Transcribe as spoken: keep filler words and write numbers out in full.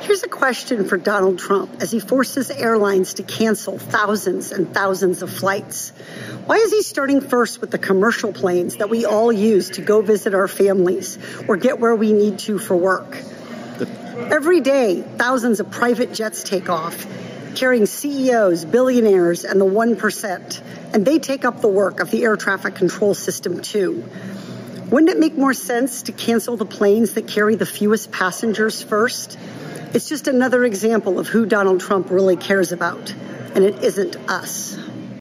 Here's a question for Donald Trump as he forces airlines to cancel thousands and thousands of flights. Why is he starting first with the commercial planes that we all use to go visit our families or get where we need to for work? Every day, thousands of private jets take off, carrying C E Os, billionaires, and the one percent, and they take up the work of the air traffic control system too. Wouldn't it make more sense to cancel the planes that carry the fewest passengers first? It's just another example of who Donald Trump really cares about, and it isn't us.